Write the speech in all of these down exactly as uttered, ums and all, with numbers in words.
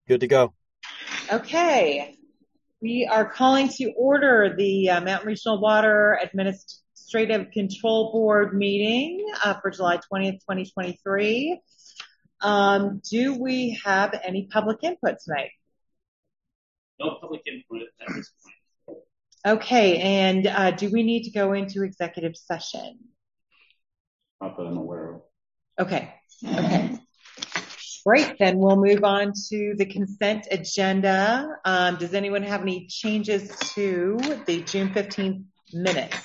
Good to go. Okay. We are calling to order the uh, Mountain Regional Water Administrative Control Board meeting uh, for July twentieth, twenty twenty-three. Um, do we have any public input tonight? No public input at this point. Okay, and uh, do we need to go into executive session? Not that I'm aware of. Okay, okay. Great, then we'll move on to the consent agenda. Um, does anyone have any changes to the June fifteenth minutes?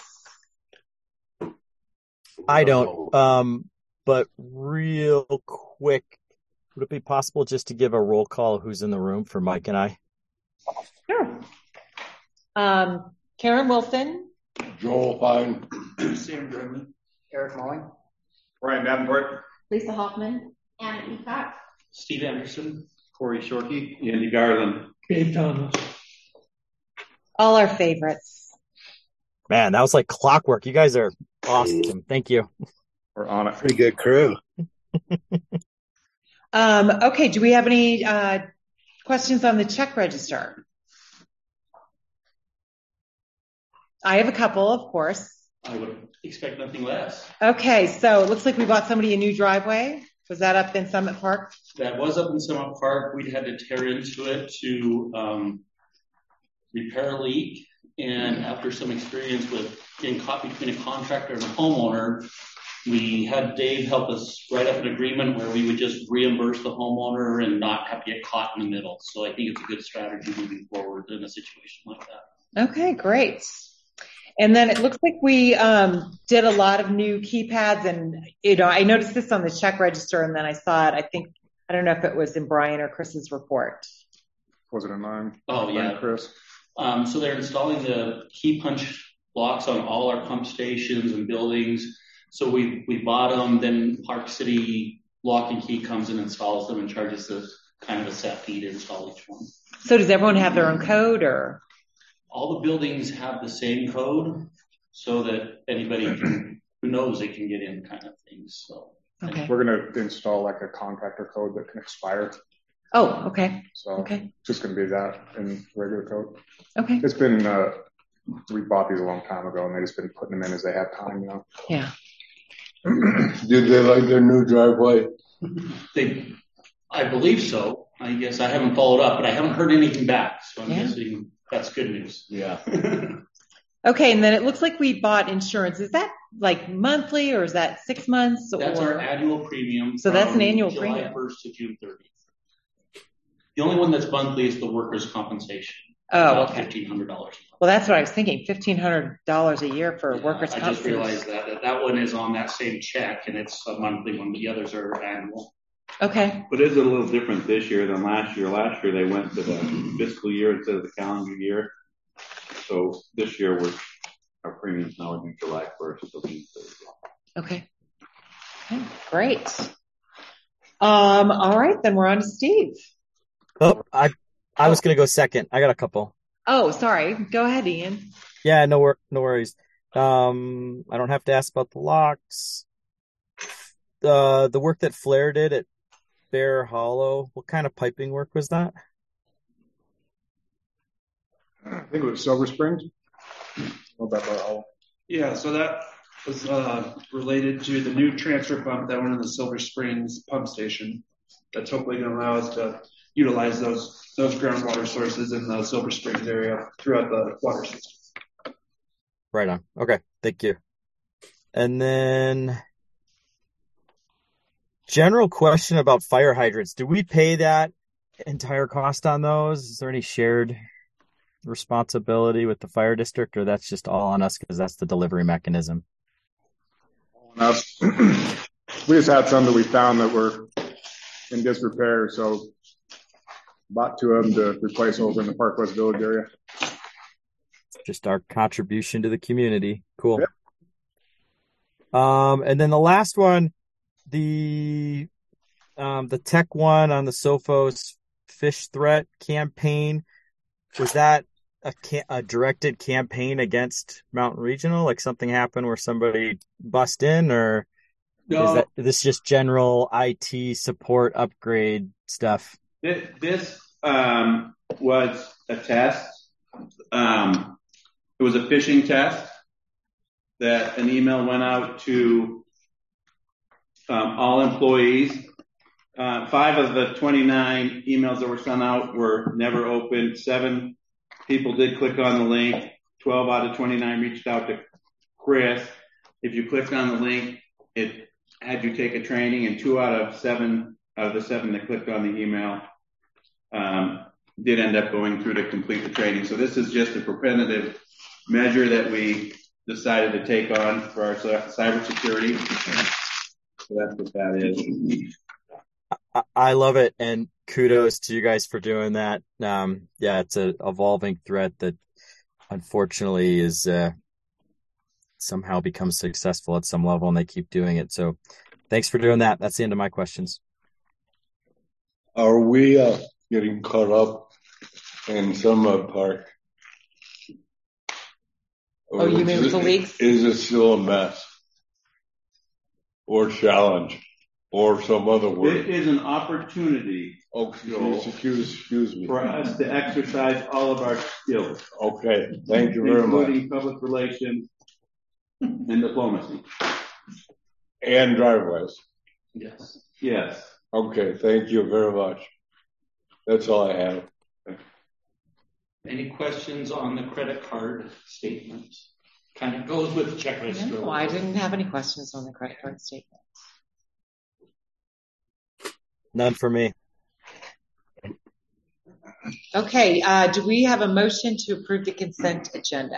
I don't, um, but real quick, would it be possible just to give a roll call who's in the room for Mike and I? Sure. Um, Karen Wilson. Joel Fine. Sam German. Eric Mulling. Ryan Davenport. Lisa Hoffman. Anna Peacock. Steve Anderson. Corey Shorkey. Andy Garland. Dave Thomas. All our favorites. Man, that was like clockwork. You guys are awesome. Thank you. We're on it. Pretty good crew. um, okay, do we have any uh, questions on the check register? I have a couple, of course. I would expect nothing less. Okay, so it looks like we bought somebody a new driveway. Was that up in Summit Park? That was up in Summit Park. We'd had to tear into it to um, repair a leak. And after some experience with getting caught between a contractor and a homeowner, we had Dave help us write up an agreement where we would just reimburse the homeowner and not have to get caught in the middle. So I think it's a good strategy moving forward in a situation like that. Okay, great. And then it looks like we um, did a lot of new keypads, and you know, I noticed this on the check register, and then I saw it. I think I don't know if it was in Brian or Chris's report. Was it in mine? Oh yeah, Chris. Um, so they're installing the key punch blocks on all our pump stations and buildings. So we we bought them. Then Park City Lock and Key comes and installs them and charges us kind of a set fee to install each one. So does everyone have their own code, or? All the buildings have the same code so that anybody can, who knows they can get in kind of things. So okay. We're going to install like a contractor code that can expire. Oh, okay. So okay. It's just going to be that in regular code. Okay. It's been, uh, we bought these a long time ago and they just been putting them in as they have time, you know? Yeah. Did they like their new driveway? They, I believe so. I guess I haven't followed up, but I haven't heard anything back. So I'm yeah. guessing that's good news. Yeah. Okay, and then it looks like we bought insurance. Is that like monthly or is that six months? That's or? our annual premium. So that's an annual July premium. July first to June thirtieth. The only one that's monthly is the workers' compensation. Oh, okay. fifteen hundred dollars. Well, that's what I was thinking. fifteen hundred dollars a year for yeah, workers' compensation. I just realized that, that that one is on that same check and it's a monthly one, but the others are annual. Okay. But it's a little different this year than last year. Last year they went to the fiscal year instead of the calendar year. So this year we're, our premiums now are due July first. So okay. Okay. Great. Um, all right, then we're on to Steve. Oh, I I was going to go second. I got a couple. Oh, sorry. Go ahead, Ian. Yeah, no, wor- no worries. Um, I don't have to ask about the locks. Uh, the work that Flair did at Bear Hollow, what kind of piping work was that? I think it was Silver Springs. What about Bear Hollow? Yeah, so that was uh, related to the new transfer pump that went in the Silver Springs pump station. That's hopefully going to allow us to utilize those those groundwater sources in the Silver Springs area throughout the water system. Right on. Okay, thank you. And then general question about fire hydrants. Do we pay that entire cost on those? Is there any shared responsibility with the fire district, or that's just all on us because that's the delivery mechanism? On us. We just had some that we found that were in disrepair, so bought two of them to replace over in the Park West Village area. Just our contribution to the community. Cool. Yep. Um, and then the last one, the um, the tech one on the Sophos fish threat campaign, was that a, ca- a directed campaign against Mountain Regional? Like something happened where somebody bust in, or No. is that is this just general I T support upgrade stuff? This um, was a test. Um, it was a phishing test that an email went out to um, all employees. Uh, five of the twenty-nine emails that were sent out were never opened. Seven people did click on the link. twelve out of twenty-nine reached out to Chris. If you clicked on the link, it had you take a training, and two out of seven out of the seven that clicked on the email um, did end up going through to complete the training. So this is just a preventative measure that we decided to take on for our cybersecurity. So that's what that is. I love it, and kudos to you guys for doing that. Um, yeah, it's an evolving threat that unfortunately is uh, somehow becomes successful at some level, and they keep doing it. So thanks for doing that. That's the end of my questions. Are we uh, getting caught up in Summit Park? Oh, you mean with the it, leaks? Is it still a mess? Or challenge? Or some other word? It is an opportunity. Oh, excuse, excuse, excuse me. For us to exercise all of our skills. Okay, thank you very much. Including public relations and diplomacy. And driveways. Yes. Yes. Okay, thank you very much. That's all I have. Any questions on the credit card statement? Kind of goes with the checklist. No, I didn't have any questions on the credit card statement. None for me. Okay, uh, do we have a motion to approve the consent agenda?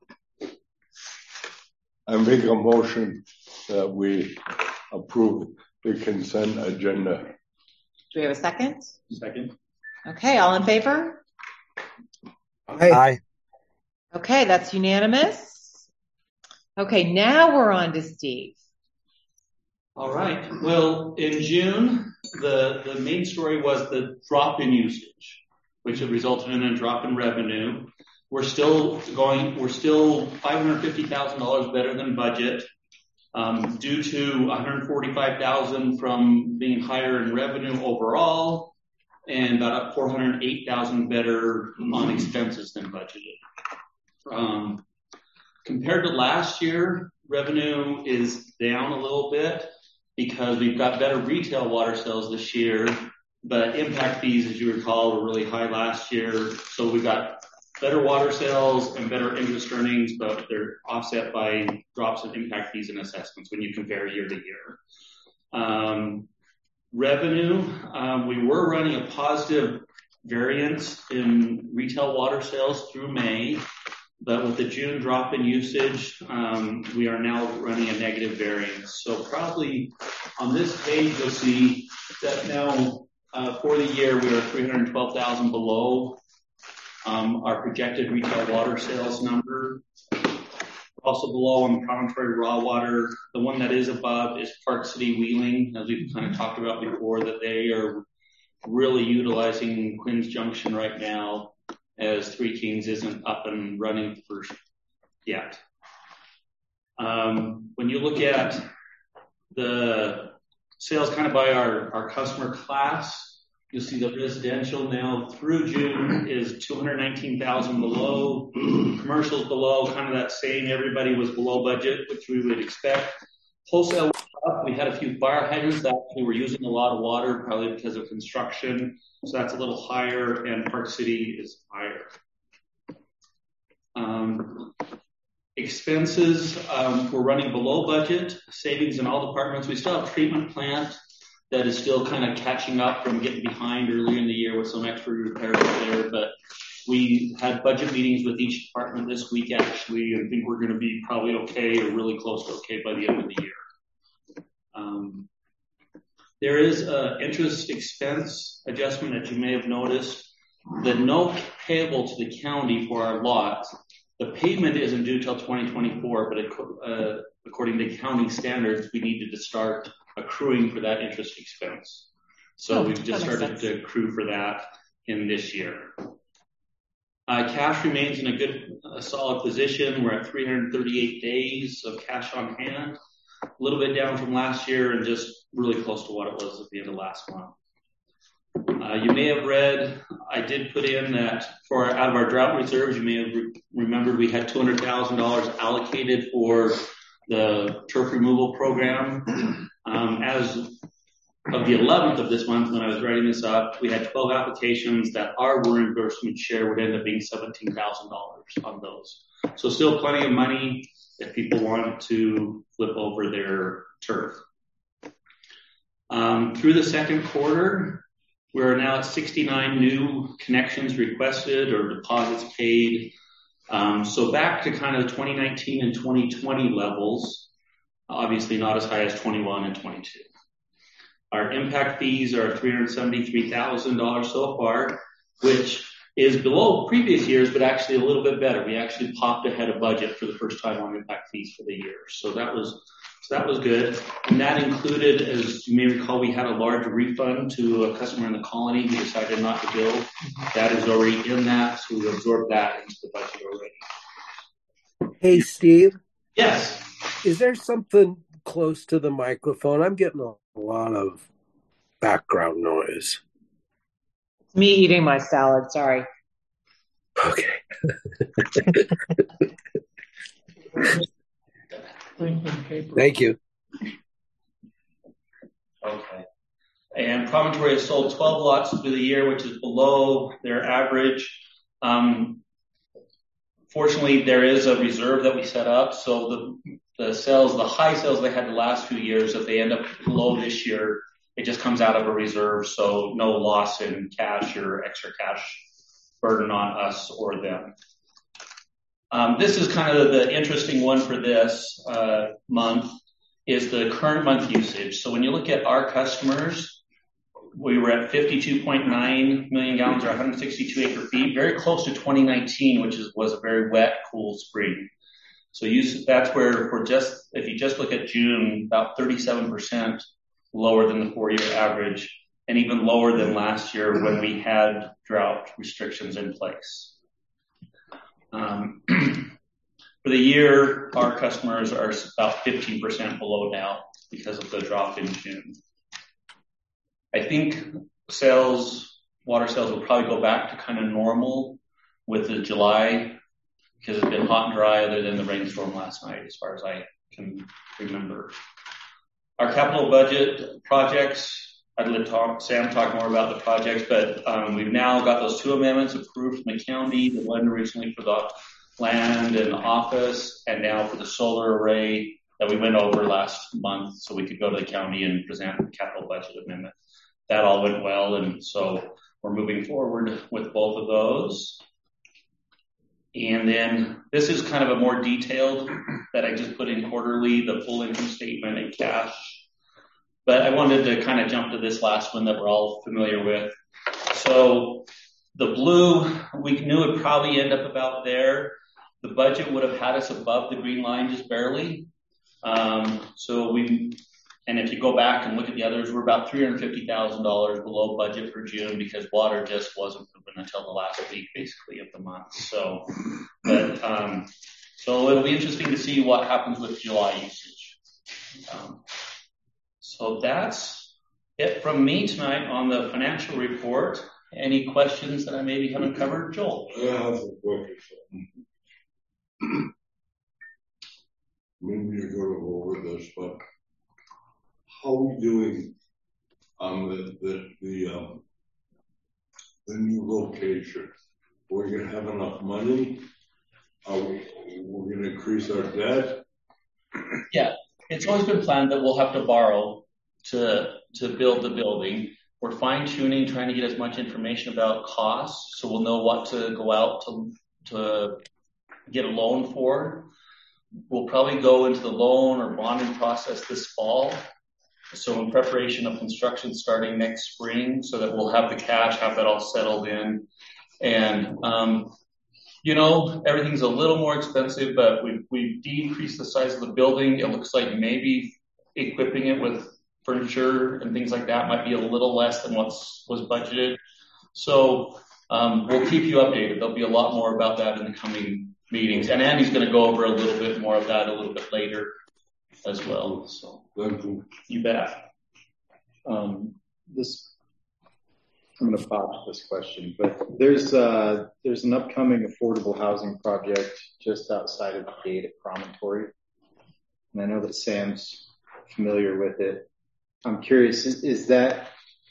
I make a motion that we approve the consent agenda. Do we have a second? Second. Okay, all in favor? Aye. Aye. Okay, that's unanimous. Okay, now we're on to Steve. All right. Well, in June, the, the main story was the drop in usage, which had resulted in a drop in revenue. We're still going, we're still five hundred fifty thousand dollars better than budget, um, due to one hundred forty-five thousand dollars from being higher in revenue overall and about four hundred eight thousand dollars better on expenses than budgeted. Um, compared to last year, revenue is down a little bit because we've got better retail water sales this year, but impact fees, as you recall, were really high last year. So we got better water sales and better interest earnings, but they're offset by drops in impact fees and assessments when you compare year to year. Um, revenue, um, we were running a positive variance in retail water sales through May, but with the June drop in usage, um, we are now running a negative variance. So probably on this page, you'll see that now uh, for the year, we are three hundred twelve thousand below um, our projected retail water sales number. Also below on the promontory raw water, the one that is above is Park City Wheeling, as we've kind of talked about before, that they are really utilizing Quinn's Junction right now, as Three Kings isn't up and running for yet. Um, when you look at the sales kind of by our, our customer class, you'll see the residential now through June is two hundred nineteen thousand below, commercials below, kind of that same, everybody was below budget, which we would expect. Wholesale was up. We had a few fire hydrants that actually were using a lot of water, probably because of construction. So that's a little higher, and Park City is higher. Um, expenses, um, we're running below budget. Savings in all departments. We still have a treatment plant that is still kind of catching up from getting behind earlier in the year with some extra repairs there. But we had budget meetings with each department this week, actually, and think we're going to be probably okay or really close to okay by the end of the year. Um, There is an interest expense adjustment that you may have noticed. The note payable to the county for our lot, the payment isn't due till twenty twenty-four, but it, uh, according to county standards, we needed to start accruing for that interest expense. So oh, we've just started sense. to accrue for that in this year. Uh, cash remains in a good, uh, solid position. We're at three hundred thirty-eight days of cash on hand. A little bit down from last year and just really close to what it was at the end of last month. Uh, you may have read, I did put in that for out of our drought reserves, you may have re- remembered we had two hundred thousand dollars allocated for the turf removal program. Um, as of the eleventh of this month, when I was writing this up, we had twelve applications that our reimbursement share would end up being seventeen thousand dollars on those. So still plenty of money if people want to flip over their turf. Um, through the second quarter, we're now at sixty-nine new connections requested or deposits paid. Um, so back to kind of twenty nineteen and twenty twenty levels, obviously not as high as twenty-one and twenty-two. Our impact fees are three hundred seventy-three thousand dollars so far, which is below previous years, but actually a little bit better. We actually popped ahead of budget for the first time on impact fees for the year. So that was, so that was good. And that included, as you may recall, we had a large refund to a customer in the colony who decided not to bill. That is already in that, so we absorbed that into the budget already. Hey, Steve. Yes. Is there something close to the microphone? I'm getting a lot of background noise. Me eating my salad, sorry. Okay. Thank you. Okay. And Promontory has sold twelve lots through the year, which is below their average. Um, fortunately, there is a reserve that we set up. So the, the sales, the high sales they had the last few years, if they end up below this year, it just comes out of a reserve. So no loss in cash or extra cash burden on us or them. Um, this is kind of the interesting one for this uh, month is the current month usage. So when you look at our customers, we were at fifty-two point nine million gallons or one hundred sixty-two acre feet, very close to twenty nineteen, which is, was a very wet, cool spring. So use, that's where for just, if you just look at June, about thirty-seven percent lower than the four-year average and even lower than last year when we had drought restrictions in place. Um, for the year, our customers are about fifteen percent below now because of the drop in June. I think sales, water sales will probably go back to kind of normal with the July because it's been hot and dry other than the rainstorm last night as far as I can remember. Our capital budget projects, I'd let talk, Sam talk more about the projects, but um, we've now got those two amendments approved from the county, the one originally for the land and office, and now for the solar array that we went over last month so we could go to the county and present the capital budget amendment. That all went well, and so we're moving forward with both of those. And then this is kind of a more detailed that I just put in quarterly, the full income statement and cash. But I wanted to kind of jump to this last one that we're all familiar with. So the blue, we knew it would probably end up about there. The budget would have had us above the green line just barely. Um, so we, and if you go back and look at the others, we're about three hundred fifty thousand dollars below budget for June because water just wasn't moving until the last week, basically, of the month. So, but, um, so it'll be interesting to see what happens with July usage. Um, so that's it from me tonight on the financial report. Any questions that I maybe haven't covered? Joel? I have a question. Maybe you're going to go over this, but how are we doing on the the the, um, the new location? We're going to have enough money? Are we we're going to increase our debt? Yeah, it's always been planned that we'll have to borrow to to build the building. We're fine tuning, trying to get as much information about costs, so we'll know what to go out to to get a loan for. We'll probably go into the loan or bonding process this fall. So in preparation of construction starting next spring so that we'll have the cash, have that all settled in. And, um, you know, everything's a little more expensive, but we've, we've decreased the size of the building. It looks like maybe equipping it with furniture and things like that might be a little less than what was budgeted. So, um, we'll keep you updated. There'll be a lot more about that in the coming meetings. And Andy's going to go over a little bit more of that a little bit later as well. So Thank you. you bet. Um, this I'm going to botch this question, but there's uh, there's an upcoming affordable housing project just outside of the gate at Promontory, and I know that Sam's familiar with it. I'm curious, is, is that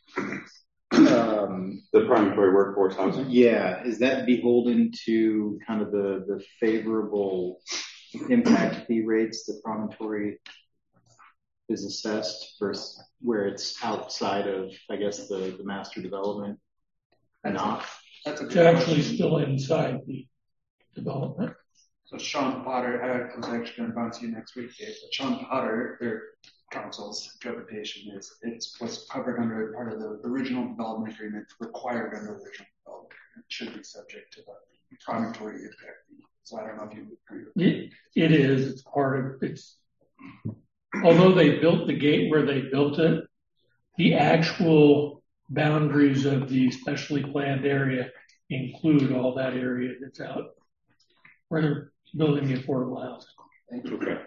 um, the Promontory workforce housing? Yeah, is that beholden to kind of the the favorable impact fee rates that Promontory is assessed versus where it's outside of, I guess, the, the master development? That's Not. A, that's a It's good actually question. still inside the development. So Sean Potter, I was actually going to bounce you next week, Dave, but Sean Potter, their council's interpretation is it's what's covered under part of the original development agreement, required under the original development agreement, should be subject to the promontory impact fee. So I don't know if you agree with that. It, it is. It's part of it's. Although they built the gate where they built it, the actual boundaries of the specially planned area include all that area that's out where they're building the affordable housing. Thank you. Okay.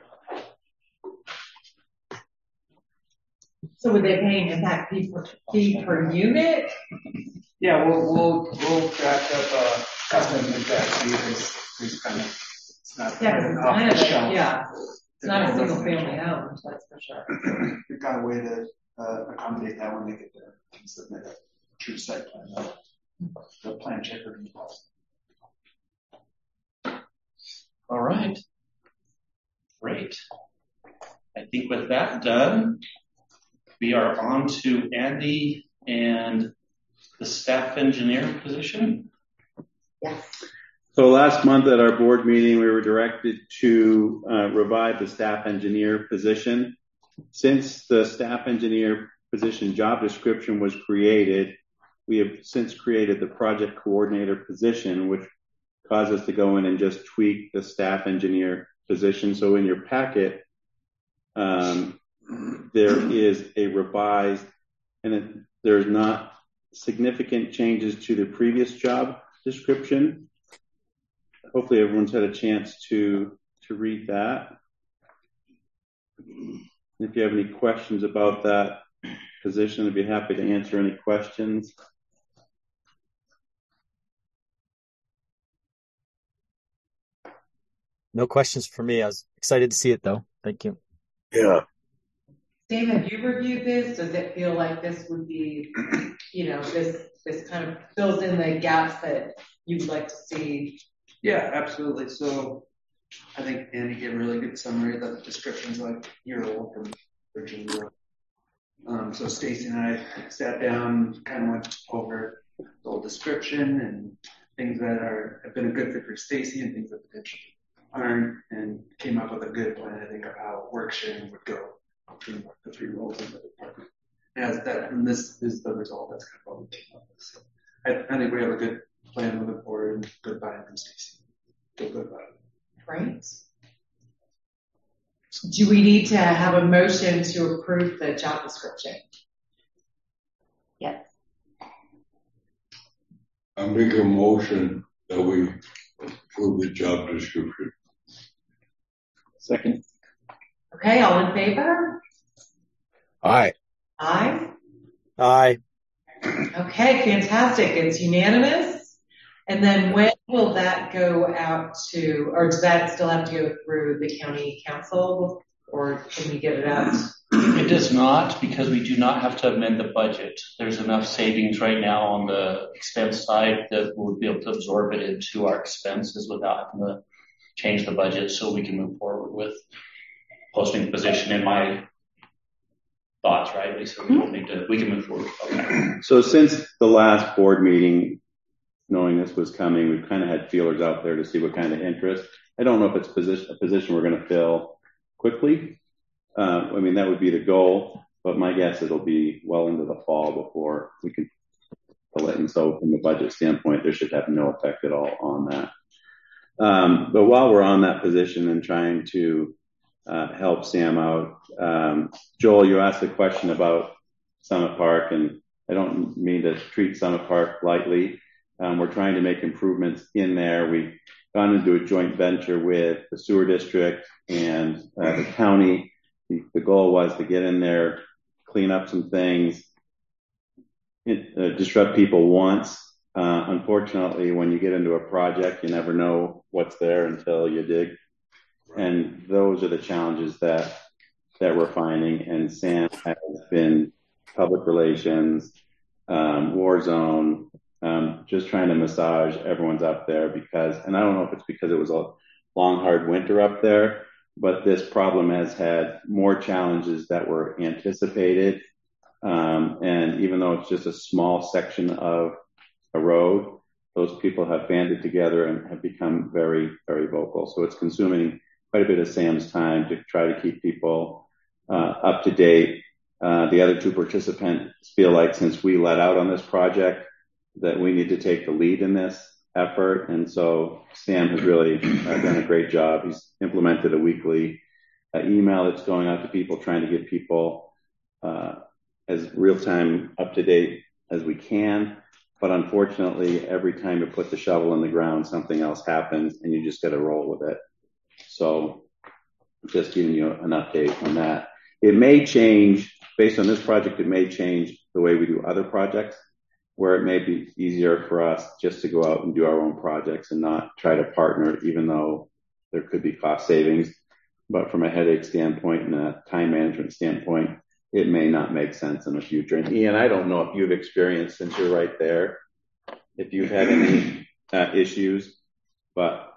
So were they paying impact fee per, fee per unit? Yeah, we'll we'll we'll draft up a custom impact fee. There's, there's kind of it's not Yeah, because it's kind of shelf. a, yeah. It's not a single Residential. family home, that's for sure. We've got a way to uh, accommodate that when they get there and submit a true site plan. Uh, the plan checker involved. All right. Great. I think with that done, we are on to Andy and the staff engineer position. Yes. So last month at our board meeting, we were directed to uh, revive the staff engineer position. Since the staff engineer position job description was created, we have since created the project coordinator position, which caused us to go in and just tweak the staff engineer position. So in your packet, um, there is a revised, and it, there's not significant changes to the previous job description. Hopefully everyone's had a chance to, to read that. If you have any questions about that position, I'd be happy to answer any questions. No questions for me. I was excited to see it though. Thank you. Yeah. Dave, have you reviewed this? Does it feel like this would be, you know, this, this kind of fills in the gaps that you'd like to see? Yeah, absolutely. So I think Andy gave a really good summary of the descriptions like year old from Virginia. Um, so Stacy and I sat down, kind of went over the whole description and things that are have been a good fit for Stacy and things that potentially aren't, and came up with a good plan, I think, of how work sharing would go between the three roles in the department. As that, and this is the result. That's kind of what we came up with. So I, I think we have a good plan moving forward and good buy-in from Stacy. Feel good about it. Right. Do we need to have a motion to approve the job description? Yes. I make a motion that we approve the job description. Second. Okay, all in favor? Aye. Aye. Aye. Okay, fantastic. It's unanimous. And then when will that go out to, or does that still have to go through the county council, or can we get it out? It does not, because we do not have to amend the budget. There's enough savings right now on the expense side that we'll be able to absorb it into our expenses without having to change the budget, so we can move forward with posting the position in my thoughts, right? Lisa, we don't need to, we can move forward. Okay. So since the last board meeting, knowing this was coming, we've kind of had feelers out there to see what kind of interest. I don't know if it's position, a position we're going to fill quickly. Uh, I mean, that would be the goal, but my guess it'll be well into the fall before we can fill it. And so from a budget standpoint, there should have no effect at all on that. Um, but while we're on that position and trying to uh, help Sam out, um, Joel, you asked a question about Summit Park, and I don't mean to treat Summit Park lightly. Um, we're trying to make improvements in there. We've gone into a joint venture with the sewer district and uh, the county. The, the goal was to get in there, clean up some things, uh, disrupt people once. Uh, unfortunately, when you get into a project, you never know what's there until you dig. And those are the challenges that that we're finding. And Sam has been public relations, um, war zone, um, just trying to massage everyone's up there because, and I don't know if it's because it was a long, hard winter up there, but this problem has had more challenges that were anticipated. Um, and even though it's just a small section of a road, those people have banded together and have become very, very vocal. So it's consuming quite a bit of Sam's time to try to keep people uh, up to date. Uh, the other two participants feel like since we let out on this project that we need to take the lead in this effort. And so Sam has really uh, done a great job. He's implemented a weekly uh, email that's going out to people, trying to get people uh, as real-time up to date as we can. But unfortunately, every time you put the shovel in the ground, something else happens and you just got to roll with it. So just giving you an update on that. It may change, based on this project, it may change the way we do other projects, where it may be easier for us just to go out and do our own projects and not try to partner, even though there could be cost savings. But from a headache standpoint and a time management standpoint, it may not make sense in the future. And Ian, I don't know if you've experienced, since you're right there, if you've had any uh, issues, but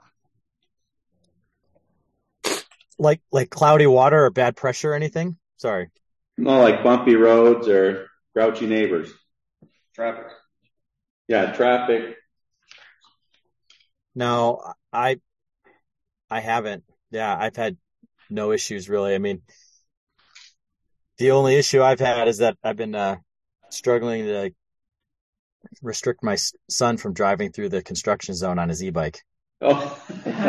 like like cloudy water or bad pressure or anything? Sorry. No, like bumpy roads or grouchy neighbors. Traffic. Yeah, traffic. No, I I haven't. Yeah, I've had no issues really. I mean, the only issue I've had is that I've been uh, struggling to like, restrict my son from driving through the construction zone on his e-bike. Oh,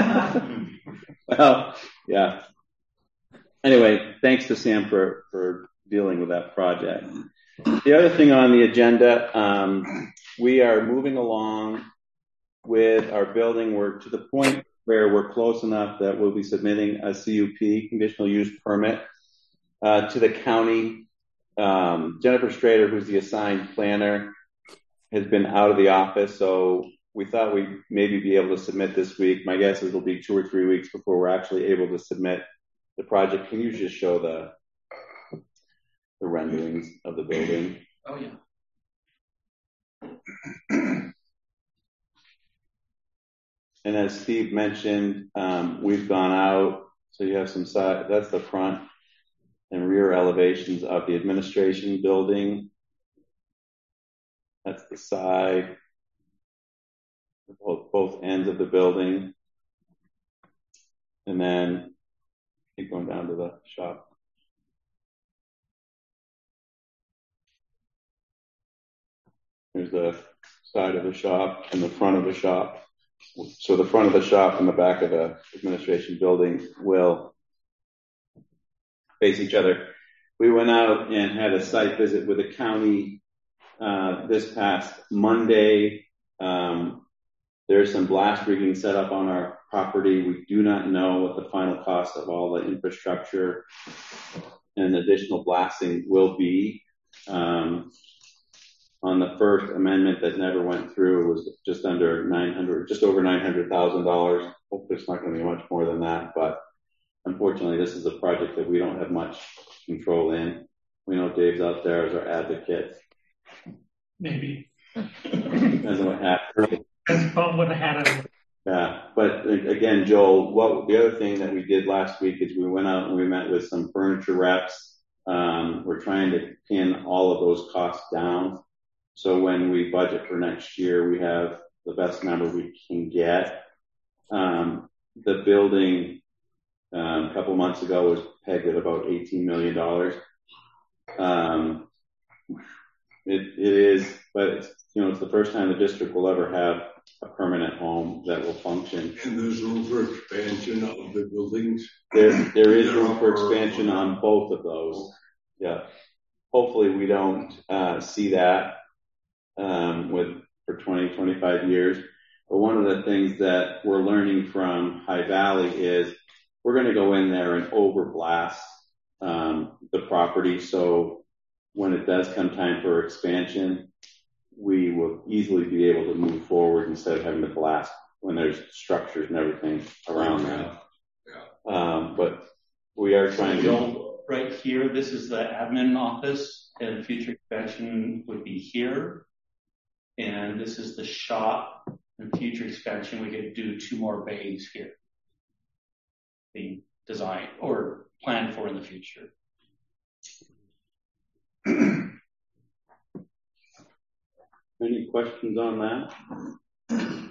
well, yeah. Anyway, thanks to Sam for, for dealing with that project. The other thing on the agenda, um, we are moving along with our building. We're to the point where we're close enough that we'll be submitting a C U P, conditional use permit, uh, to the county. Um, Jennifer Strader, who's the assigned planner, has been out of the office, so we thought we'd maybe be able to submit this week. My guess is it'll be two or three weeks before we're actually able to submit the project. Can you just show the the renderings of the building? Oh, yeah. And as Steve mentioned, um, we've gone out, so you have some side, that's the front and rear elevations of the administration building. That's the side, both, both ends of the building. And then keep going down to the shop. Here's the side of the shop and the front of the shop. So the front of the shop and the back of the administration building will face each other. We went out and had a site visit with the county uh, this past Monday. Um, there's some blast rigging set up on our property. We do not know what the final cost of all the infrastructure and additional blasting will be. Um, on the first amendment that never went through, it was just under nine hundred, just over nine hundred thousand dollars. Hopefully it's not going to be much more than that, but unfortunately this is a project that we don't have much control in. We know Dave's out there as our advocate. Maybe. Depends on what happens. Depends on what happened. Yeah, but again, Joel, what the other thing that we did last week is we went out and we met with some furniture reps. Um, we're trying to pin all of those costs down. So when we budget for next year, we have the best number we can get. Um, the building um, a couple months ago was pegged at about eighteen million dollars. Um, it, it is, but it's, you know, it's the first time the district will ever have a permanent home that will function. And there's room for expansion of the buildings? There, there is room for expansion on both of those. Yeah. Hopefully we don't uh, see that um, with for twenty, twenty-five years. But one of the things that we're learning from High Valley is we're going to go in there and overblast um, the property. So when it does come time for expansion, we will easily be able to move forward instead of having to blast when there's structures and everything around that. Yeah. Um, but we are trying to So right here, this is the admin office, and future expansion would be here. And this is the shop. In future expansion, we could do two more bays here, being designed or planned for in the future. Any questions on that?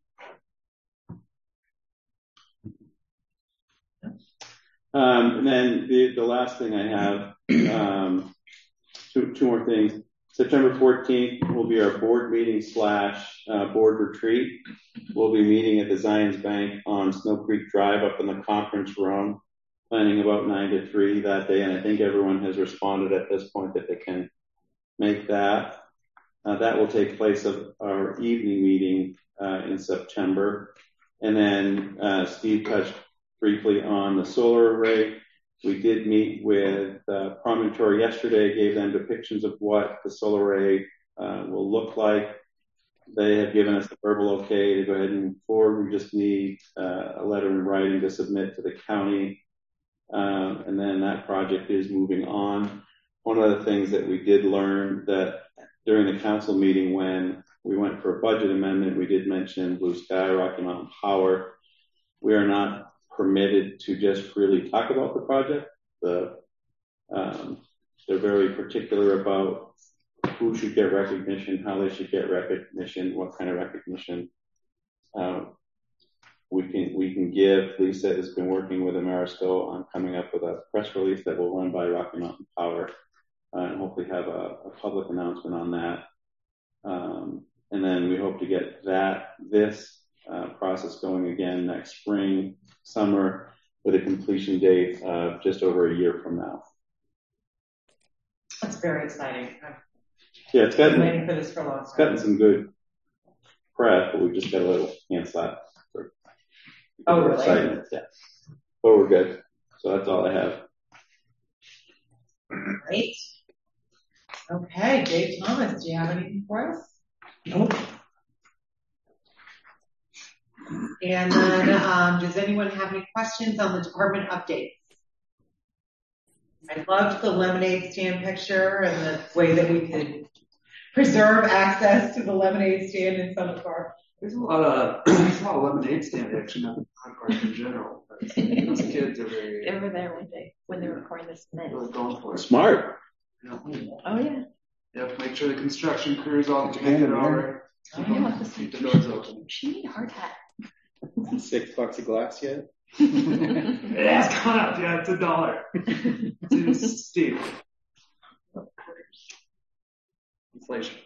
Um, and then the, the last thing I have, um, two, two more things. September fourteenth will be our board meeting slash uh, board retreat. We'll be meeting at the Zions Bank on Snow Creek Drive up in the conference room, planning about nine to three that day. And I think everyone has responded at this point that they can make that. Uh, that will take place of our evening meeting uh, in September. And then uh, Steve touched briefly on the solar array. We did meet with uh, Promontory yesterday, gave them depictions of what the solar array uh, will look like. They have given us the verbal okay to go ahead and move forward. We just need uh, a letter in writing to submit to the county. Um, and then that project is moving on. One of the things that we did learn that during the council meeting when we went for a budget amendment, we did mention Blue Sky, Rocky Mountain Power. We are not permitted to just freely talk about the project. The, um, they're very particular about who should get recognition, how they should get recognition, what kind of recognition uh, we can we can give. Lisa has been working with Amerisco on coming up with a press release that will run by Rocky Mountain Power, uh, and hopefully have a, a public announcement on that. Um, and then we hope to get that this uh, process going again next spring, summer, with a completion date of just over a year from now. That's very exciting. I've Yeah, it's been gotten, waiting for this for a long it's time. gotten some good press, but we just got a little hand slap. For, Oh, really? excitement. Yeah. But we're good. So that's all I have. Great. Okay, Dave Thomas, do you have anything for us? Nope. And then, um, does anyone have any questions on the department updates? I loved the lemonade stand picture and the way that we could preserve access to the lemonade stand in Summit Park. There's a lot of there's a lot of lemonade stand action at the park in general. Those kids are very. They were there one day when they were pouring the cement. Really going for it. Smart. Yeah. Oh yeah. Yep. Make sure the construction crews all together already. Oh yeah. Keep the doors open. She need a hard hat. Six bucks a glass yet? It has gone up. Yeah, it's a dollar. It's steep. Inflation.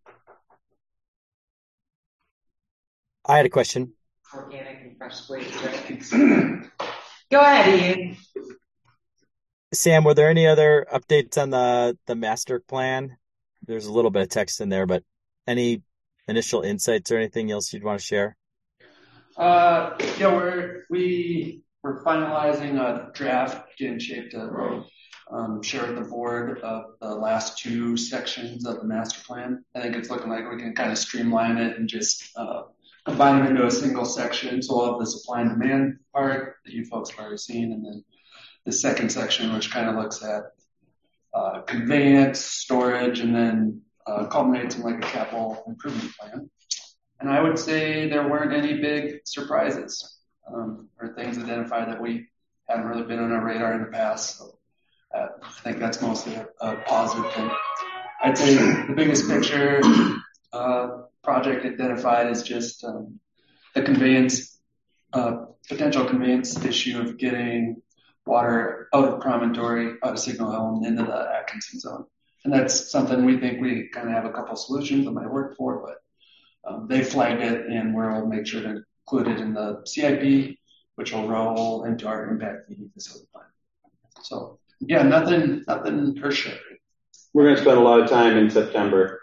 I had a question. Organic and fresh squeezed drinks. Go ahead, Ian. Sam, were there any other updates on the, the master plan? There's a little bit of text in there, but any initial insights or anything else you'd want to share? Uh, yeah, we're, we, we're finalizing a draft, getting shape to, um, share with the board of the last two sections of the master plan. I think it's looking like we can kind of streamline it and just, uh, combine them into a single section. So we'll have the supply and demand part that you folks have already seen, and then the second section, which kind of looks at, uh, conveyance, storage, and then, uh, culminates in like a capital improvement plan. And I would say there weren't any big surprises, um, or things identified that we haven't really been on our radar in the past. So uh, I think that's mostly a, a positive thing. I'd say the biggest picture uh, project identified is just um, the conveyance, uh, potential conveyance issue of getting water out of Promontory, out of Signal Hill, and into the Atkinson zone. And that's something we think we kind of have a couple solutions that might work for, but Um, they flagged it, and we'll make sure to include it in the C I P, which will roll into our impact fee facility plan. So, yeah, nothing, nothing earth shattering. We're going to spend a lot of time in September.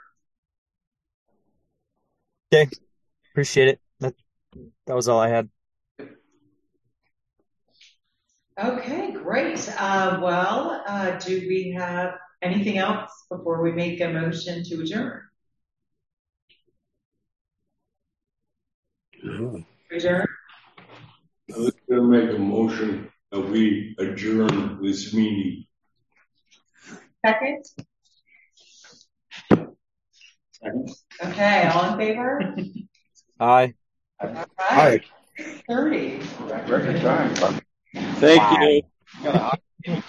Okay, appreciate it. That that was all I had. Okay, great. Uh, well, uh, do we have anything else before we make a motion to adjourn? Adjourn? I was going to make a motion that we adjourn this meeting. Second? Second. Okay, all in favor? Aye. All right. Aye. thirty. Record time. Thank you.